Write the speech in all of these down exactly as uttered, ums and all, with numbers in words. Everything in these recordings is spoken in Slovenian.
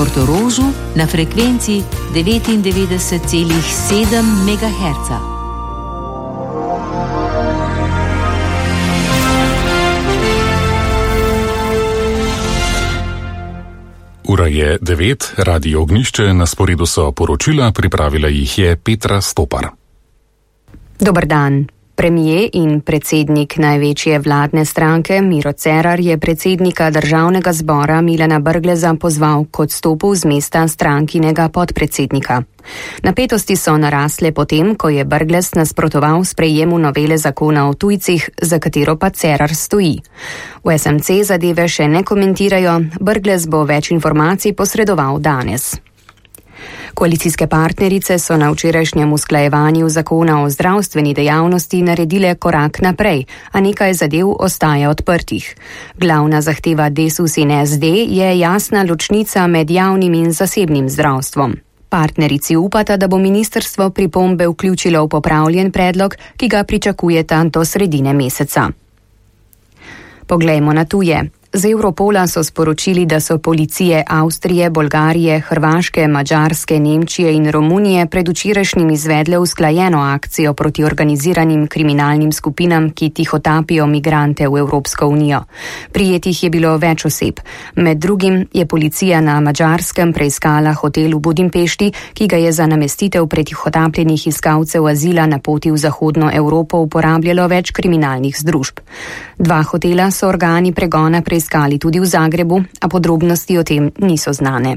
Portorožu na frekvenci devetindevetdeset celih sedem megaherca. Ura je devet, Radio Ognjišče, na sporedu so poročila, pripravila jih je Petra Stopar. Dober dan. Premijer in predsednik največje vladne stranke Miro Cerar je predsednika državnega zbora Milana Brgleza pozval k odstopu z mesta strankinega podpredsednika. Napetosti so narasle potem, ko je Brglez nasprotoval sprejemu novele zakona o tujcih, za katero pa Cerar stoji. V es em ce zadeve še ne komentirajo, Brglez bo več informacij posredoval danes. Koalicijske partnerice so na včerajšnjem usklajevanju zakona o zdravstveni dejavnosti naredile korak naprej, a nekaj zadev ostaja odprtih. Glavna zahteva Desus in es de je jasna ločnica med javnim in zasebnim zdravstvom. Partnerici upata, da bo ministrstvo pripombe vključilo v popravljen predlog, ki ga pričakujeta do sredine meseca. Poglejmo na tuje. Z Europola so sporočili, da so policije Avstrije, Bolgarije, Hrvaške, Madžarske, Nemčije in Romunije predvčerajšnjim izvedle usklajeno akcijo proti organiziranim kriminalnim skupinam, ki tihotapijo migrante v Evropsko unijo. Prijetih je bilo več oseb. Med drugim je policija na Madžarskem preiskala hotel v Budimpešti, ki ga je za namestitev pretihotapljenih iskalcev azila na poti v zahodno Evropo uporabljalo več kriminalnih združb. Dva hotela so organi pregona preiskali iskali tudi v Zagrebu, a podrobnosti o tem niso znane.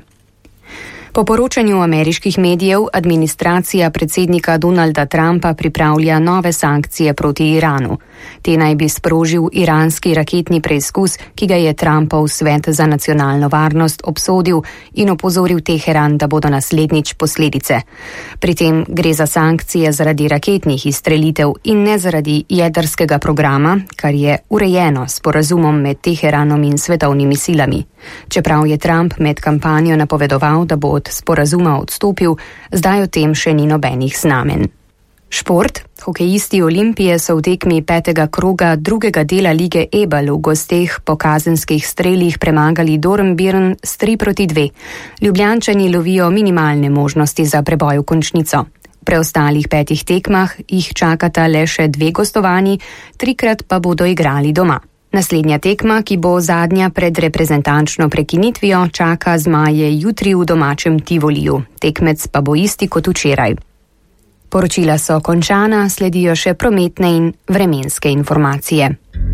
Po poročanju ameriških medijev administracija predsednika Donalda Trumpa pripravlja nove sankcije proti Iranu. Te naj bi sprožil iranski raketni preizkus, ki ga je Trumpov svet za nacionalno varnost obsodil in opozoril Teheran, da bodo naslednjič posledice. Pri tem gre za sankcije zaradi raketnih izstrelitev in ne zaradi jedrskega programa, kar je urejeno s sporazumom med Teheranom in svetovnimi silami. Čeprav je Trump med kampanjo napovedoval, da bo od sporazuma odstopil, zdaj o tem še ni nobenih znamen. Šport. Hokejisti Olimpije so v tekmi petega kroga drugega dela lige Ebel v gosteh po kazenskih strelih premagali Dornbirn s tri proti dve. Ljubljančani lovijo minimalne možnosti za preboj v končnico. V preostalih petih tekmah jih čakata le še dve gostovanji, trikrat pa bodo igrali doma. Naslednja tekma, ki bo zadnja pred reprezentančno prekinitvijo, čaka zmaje jutri v domačem Tivoliju. Tekmec pa bo isti kot včeraj. Poročila so končana, sledijo še prometne in vremenske informacije.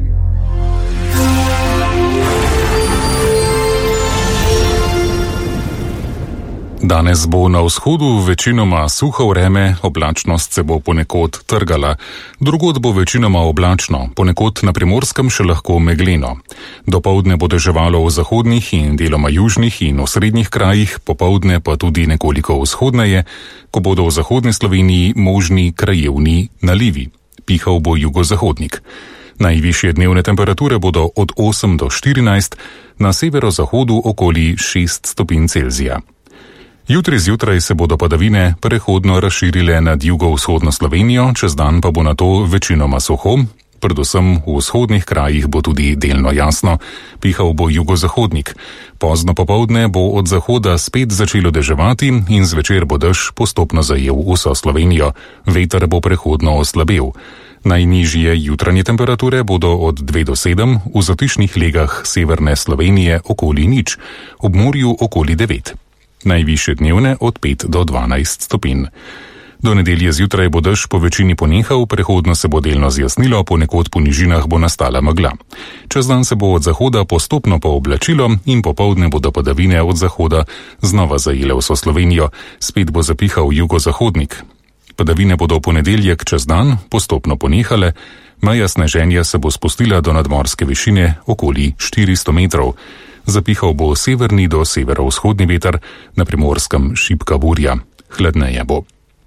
Danes bo na vzhodu večinoma suho vreme, oblačnost se bo ponekod trgala. Drugod bo večinoma oblačno, ponekod na Primorskem še lahko megleno. Dopoldne bo deževalo v zahodnih in deloma južnih in osrednjih krajih, popoldne pa tudi nekoliko vzhodneje, ko bodo v zahodni Sloveniji možni krajevni nalivi. Pihal bo jugozahodnik. Najvišje dnevne temperature bodo od osem do štirinajst, na severozahodu okoli šest stopinj Celzija. Jutri zjutraj se bodo padavine prehodno razširile nad jugovzhodno Slovenijo, čez dan pa bo na to večinoma suho, predvsem v vzhodnih krajih bo tudi delno jasno, pihal bo jugozahodnik. Pozno popoldne bo od zahoda spet začelo deževati in zvečer bo dež postopno zajel vso Slovenijo, veter bo prehodno oslabel. Najnižje jutranje temperature bodo od dve do sedem, v zatišnih legah severne Slovenije okoli nič, ob morju okoli devet. Najvišje dnevne od pet do dvanajst stopinj. Do nedelje zjutraj bo dež po večini ponehal, prehodno se bo delno zjasnilo, ponekod po nižinah bo nastala megla. Čez dan se bo od zahoda postopno pooblačilo in popoldne bodo padavine od zahoda znova zajele vso Slovenijo, spet bo zapihal jugozahodnik. Padavine bodo v ponedeljek čez dan postopno ponehale, meja sneženja se bo spustila do nadmorske višine okoli štiristo metrov. Zapihal bo severni do severovzhodni veter, na Primorskem šibka burja. Hladneje bo.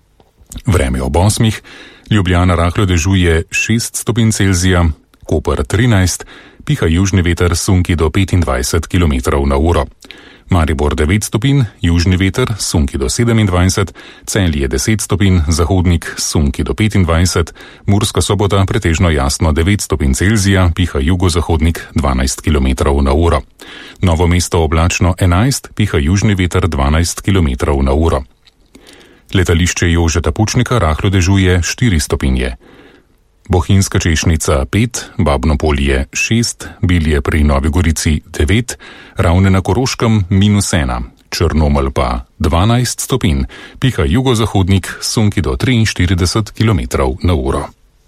Vreme ob osmih, Ljubljana rahlo dežuje šest stopinj Celzija, Koper trinajst, piha južni veter sunki do petindvajset kilometrov na uro. Maribor devet stopinj, južni veter sunki do sedemindvajset, Celje deset stopinj, Zahodnik sunki do petindvajset, Murska Sobota pretežno jasno devet stopinj Celzija, piha jugozahodnik dvanajst kilometrov na uro. Novo Mesto oblačno enajst, piha južni veter dvanajst kilometrov na uro. Letališče Jožeta Pučnika rahlo dežuje štiri stopinje. Bohinjska Češnica pet, Babno Polje šest, Bilje pri Novi Gorici devet, Ravne na Koroškem minus ena, Črnomelj pa dvanajst stopinj, piha jugozahodnik, sunki do triinštirideset kilometrov na uro.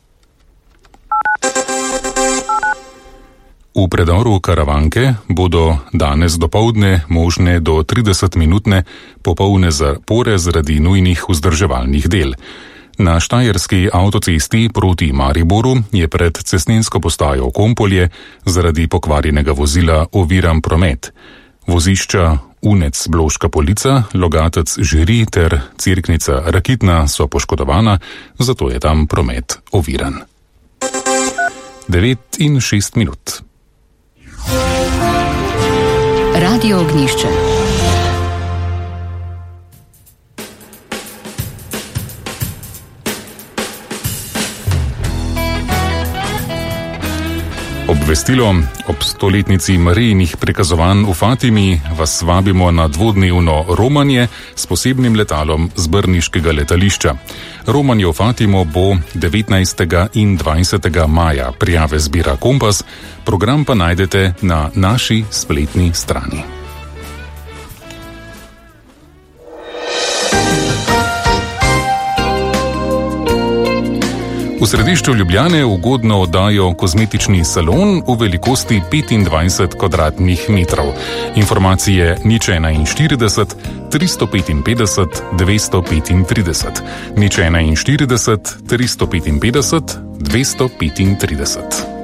V predoru Karavanke bodo danes dopoldne možne do tridesetminutne popolne zapore zaradi nujnih vzdrževalnih del. Na štajerski avtocesti proti Mariboru je pred cestninsko postajo Kompolje zaradi pokvarjenega vozila oviran promet. Vozišča Unec Bloška Polica, Logatec Žiri ter Cerknica Rakitna so poškodovana, zato je tam promet oviran. devet in šest minut. Radio Ognjišče. Obvestilo ob stoletnici Marijinih prikazovanj v Fatimi vas vabimo na dvodnevno romanje s posebnim letalom z brniškega letališča. Romanje v Fatimo bo devetnajstega in dvajsetega maja. Prijave zbira Kompas, program pa najdete na naši spletni strani. V središču Ljubljane ugodno oddajo kozmetični salon v velikosti petindvajset kvadratnih metrov. Informacije nič enainštirideset, tristo petinpetdeset, dvesto petintrideset. nič enainštirideset, tristo petinpetdeset, dvesto petintrideset.